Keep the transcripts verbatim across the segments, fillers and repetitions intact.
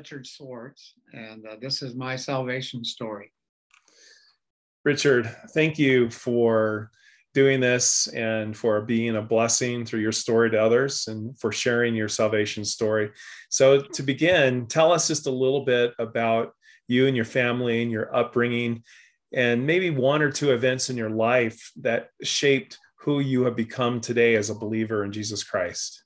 Richard Swartz, and uh, this is my salvation story. Richard, thank you for doing this and for being a blessing through your story to others and for sharing your salvation story. So to begin, tell us just a little bit about you and your family and your upbringing, and maybe one or two events in your life that shaped who you have become today as a believer in Jesus Christ.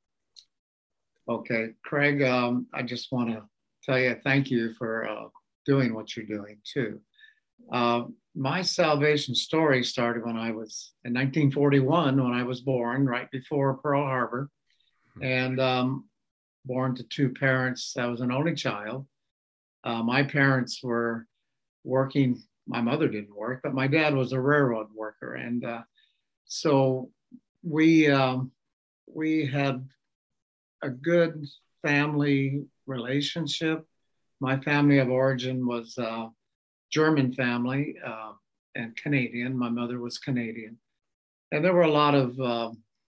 Okay, Craig, um, I just want to tell you thank you for uh, doing what you're doing too. Uh, my salvation story started when I was in nineteen forty-one, when I was born right before Pearl Harbor, and um, born to two parents. I was an only child. Uh, my parents were working. My mother didn't work, but my dad was a railroad worker, and uh, so we um, we had a good family relationship. My family of origin was uh, German family uh, and Canadian. My mother was Canadian. And there were a lot of uh,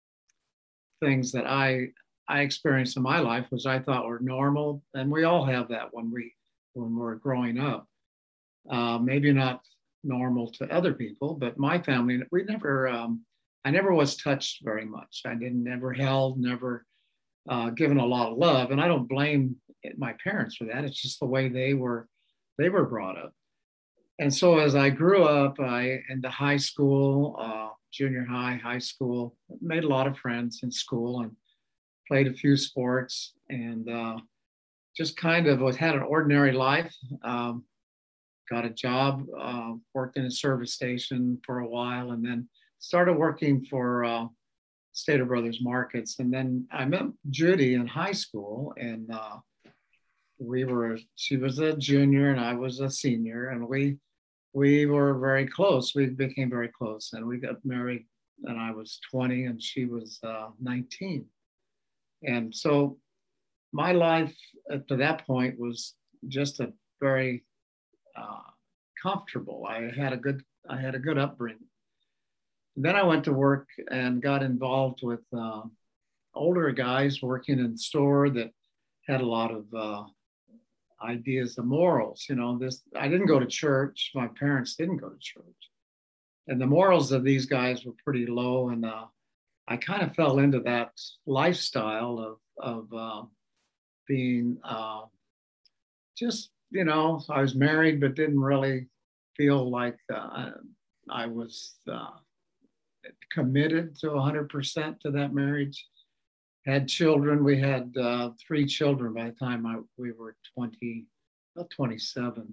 things that I I experienced in my life which I thought were normal. And we all have that when we when we're growing up. Uh, maybe not normal to other people, but my family, we never, um, I never was touched very much. I didn't never held, never uh, given a lot of love. And I don't blame my parents for that. It's just the way they were, they were brought up. And so as I grew up, I into high school, uh, junior high, high school, made a lot of friends in school and played a few sports, and uh, just kind of was, had an ordinary life. Um, got a job, uh, worked in a service station for a while, and then started working for uh, Stater Brothers Markets. And then I met Judy in high school, and uh, we were, she was a junior and I was a senior, and we we were very close. We became very close, and we got married, and I was twenty and she was uh, nineteen. And so my life up to that point was just a very uh, comfortable. I had a good, I had a good upbringing. Then I went to work and got involved with uh, older guys working in the store that had a lot of uh, ideas, the morals. You know, this, I didn't go to church. My parents didn't go to church. And the morals of these guys were pretty low. And uh, I kind of fell into that lifestyle of, of uh, being uh, just, you know, I was married, but didn't really feel like uh, I was uh, committed to one hundred percent to that marriage. Had children. We had uh, three children by the time I, we were twenty, about twenty-seven.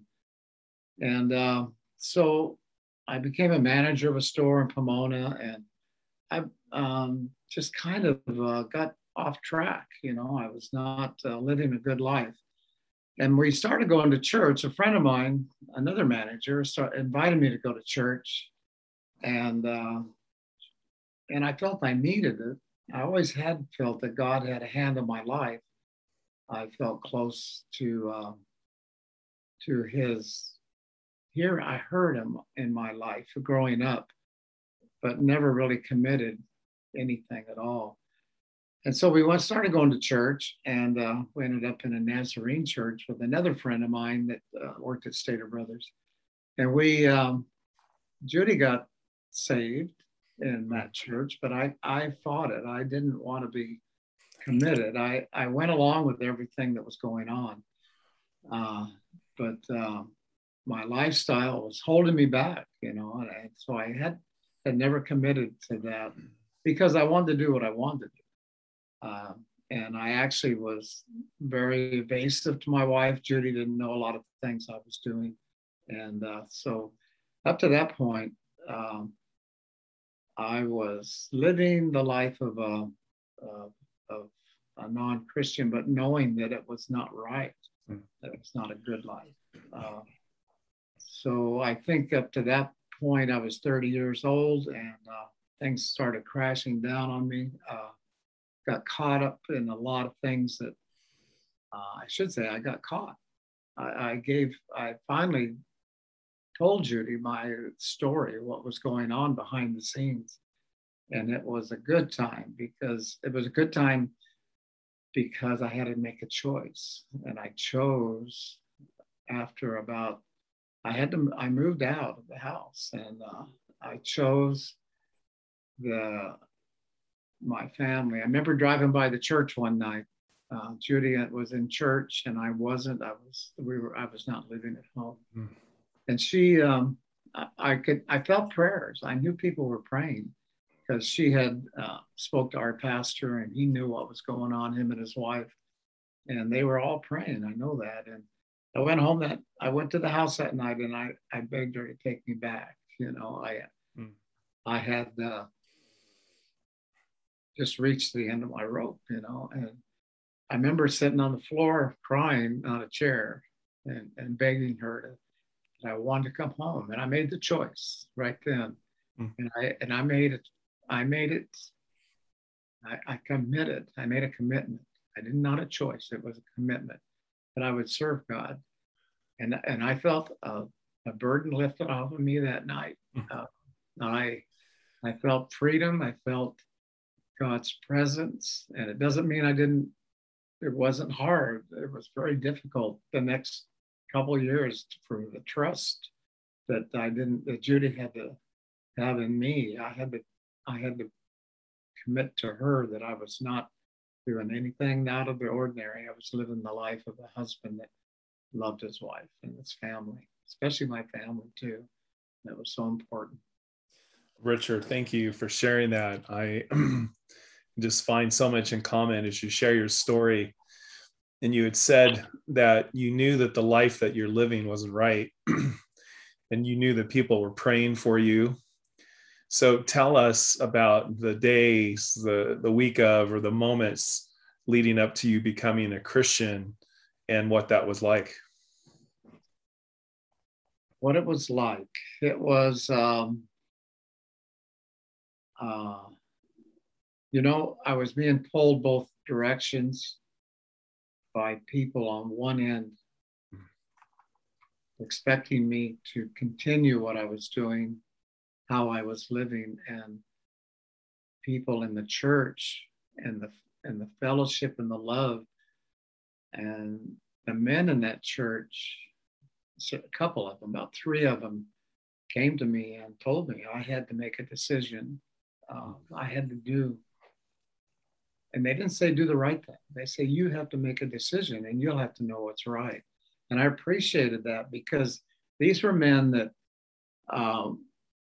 And uh, so I became a manager of a store in Pomona, and I um, just kind of uh, got off track. You know, I was not uh, living a good life. And we started going to church. A friend of mine, another manager, started, invited me to go to church. And, uh, and I felt I needed it. I always had felt that God had a hand in my life. I felt close to uh, to His. Here, I heard Him in my life growing up, but never really committed anything at all. And so we went, started going to church, and uh, we ended up in a Nazarene church with another friend of mine that uh, worked at Stater Brothers. And we, um, Judy got saved in that church, but I, I fought it. I didn't want to be committed. I, I went along with everything that was going on. Uh, but uh, my lifestyle was holding me back, you know, and, and so I had, had never committed to that because I wanted to do what I wanted to do. Uh, and I actually was very evasive to my wife. Judy didn't know a lot of things I was doing. And uh, so up to that point, um, I was living the life of a, uh, of a non-Christian, but knowing that it was not right, mm. that it was not a good life. Uh, so I think up to that point, I was thirty years old, and uh, things started crashing down on me. Uh, got caught up in a lot of things that uh, I should say I got caught. I, I gave, I finally told Judy my story, what was going on behind the scenes. And it was a good time because it was a good time because I had to make a choice. And I chose after about, I had to, I moved out of the house, and uh, I chose the, my family. I remember driving by the church one night. Uh, Judy was in church and I wasn't, I was, we were, I was not living at home. Mm. And she, um, I, I could, I felt prayers. I knew people were praying, because she had uh, spoke to our pastor, and he knew what was going on, him and his wife, and they were all praying. I know that. And I went home that, I went to the house that night, and I, I begged her to take me back. You know, I, mm. I had uh, just reached the end of my rope, you know, and I remember sitting on the floor crying on a chair and, and begging her to, that I wanted to come home. And I made the choice right then. Mm. And I, and I made it, I made it, I, I committed, I made a commitment. I did not a choice, it was a commitment that I would serve God. And, and I felt a, a burden lifted off of me that night. Uh, I, I felt freedom, I felt God's presence. And it doesn't mean I didn't, it wasn't hard. It was very difficult the next couple of years for the trust that I didn't, that Judy had to have in me. I had to, I had to commit to her that I was not doing anything out of the ordinary. I was living the life of a husband that loved his wife and his family, especially my family too. That was so important. Richard, thank you for sharing that. I just find so much in common as you share your story. And you had said that you knew that the life that you're living wasn't right. And you knew that people were praying for you. So tell us about the days, the, the week of, or the moments leading up to you becoming a Christian and what that was like. What it was like. It was, um, uh, you know, I was being pulled both directions by people on one end, expecting me to continue what I was doing, how I was living, and people in the church and the and the fellowship and the love. And the men in that church, a couple of them, about three of them, came to me and told me I had to make a decision. Uh, I had to do, and they didn't say do the right thing. They say you have to make a decision and you'll have to know what's right. And I appreciated that, because these were men that um,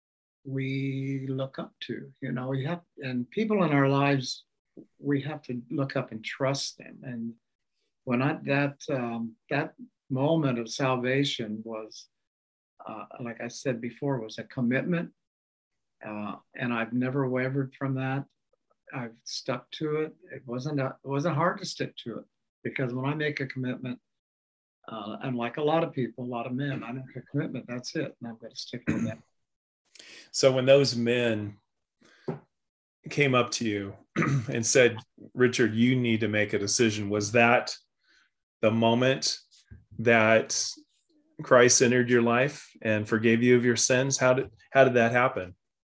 we look up to, you know, we have, and people in our lives, we have to look up and trust them. And when I, that, um, that moment of salvation was, uh, like I said before, was a commitment. Uh, and I've never wavered from that. I've stuck to it. It wasn't, a, it wasn't hard to stick to it, because when I make a commitment, uh, and like a lot of people, a lot of men, I make a commitment, that's it. And I'm going to stick with that. So when those men came up to you and said, Richard, you need to make a decision, was that the moment that Christ entered your life and forgave you of your sins? How did, how did that happen?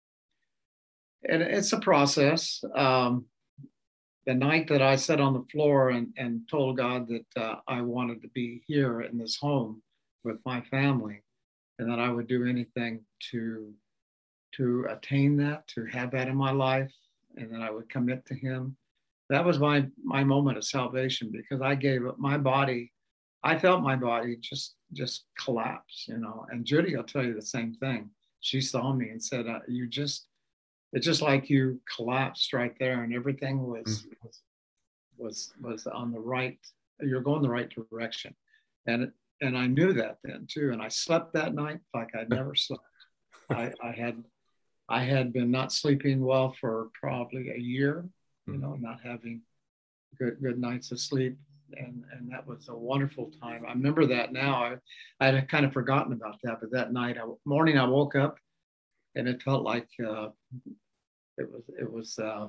And it's a process. Um, the night that I sat on the floor and, and told God that uh, I wanted to be here in this home with my family, and that I would do anything to to attain that, to have that in my life, and that I would commit to Him. That was my my moment of salvation, because I gave up my body. I felt my body just just collapse, you know. And Judy will tell you the same thing. She saw me and said, uh, "You just." It's just like you collapsed right there, and everything was mm-hmm. was, was was on the right. You're going the right direction, and and I knew that then too. And I slept that night like I'd never slept. I, I had I had been not sleeping well for probably a year, you know, not having good good nights of sleep, and and that was a wonderful time. I remember that now. I I had kind of forgotten about that, but that night, I, morning, I woke up, and it felt like. Uh, It was, it was, uh,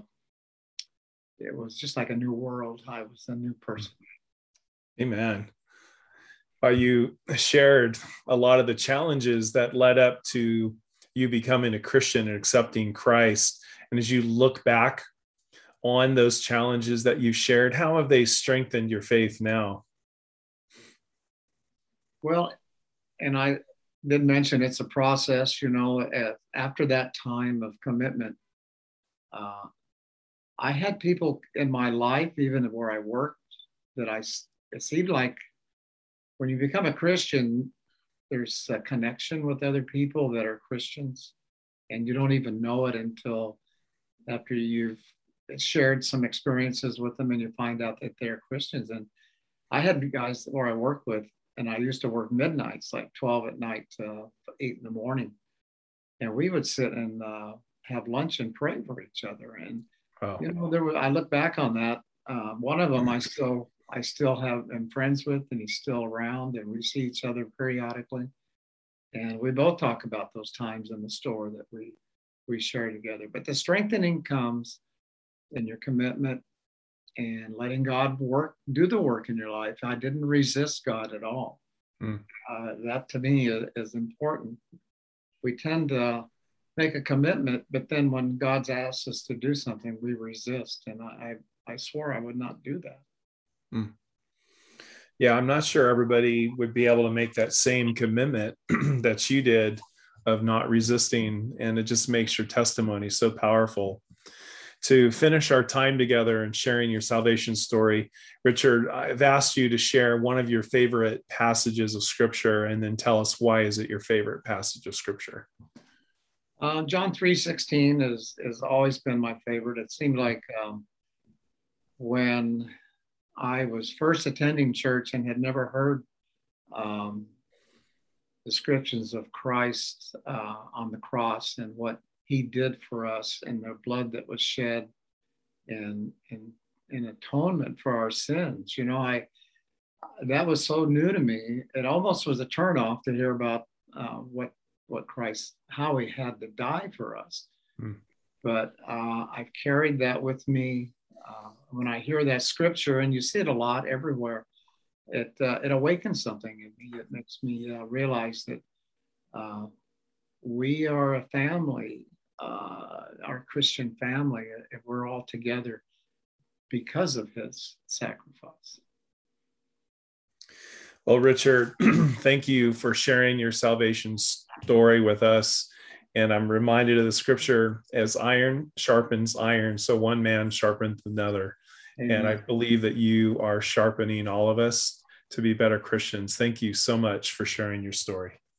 it was just like a new world. I was a new person. Amen. Uh, you shared a lot of the challenges that led up to you becoming a Christian and accepting Christ. And as you look back on those challenges that you shared? How have they strengthened your faith now? Well, and I did mention it's a process, you know, after that time of commitment. Uh, I had people in my life, even where I worked, that I, it seemed like when you become a Christian, there's a connection with other people that are Christians, and you don't even know it until after you've shared some experiences with them and you find out that they're Christians. And I had guys where I worked with, and I used to work midnights, like twelve at night to eight in the morning. And we would sit and uh, have lunch and pray for each other. And, oh. you know, there were, I look back on that. Uh, one of them I still, I still have am friends with, and he's still around, and we see each other periodically. And we both talk about those times in the store that we, we share together. But the strengthening comes in your commitment and letting God work, do the work in your life. I didn't resist God at all. Mm. Uh, that to me is, is important. We tend to make a commitment, but then when God's asked us to do something, we resist. And I, I, I swore I would not do that. Mm. Yeah, I'm not sure everybody would be able to make that same commitment that you did of not resisting. And it just makes your testimony so powerful. To finish our time together and sharing your salvation story, Richard, I've asked you to share one of your favorite passages of Scripture, and then tell us why is it your favorite passage of Scripture? Uh, John three sixteen has has always been my favorite. It seemed like um, when I was first attending church and had never heard um, descriptions of Christ uh, on the cross and what he did for us, and the blood that was shed in, in, in atonement for our sins. You know, I, that was so new to me. It almost was a turnoff to hear about uh, what, what Christ, how he had to die for us. Mm. But uh, I've carried that with me. Uh, when I hear that scripture, and you see it a lot everywhere, it, uh, it awakens something in me. It makes me uh, realize that uh, we are a family. Uh, our Christian family, if we're all together because of his sacrifice. Well, Richard, thank you for sharing your salvation story with us. And I'm reminded of the scripture, as iron sharpens iron, so one man sharpens another. Amen. And I believe that you are sharpening all of us to be better Christians. Thank you so much for sharing your story.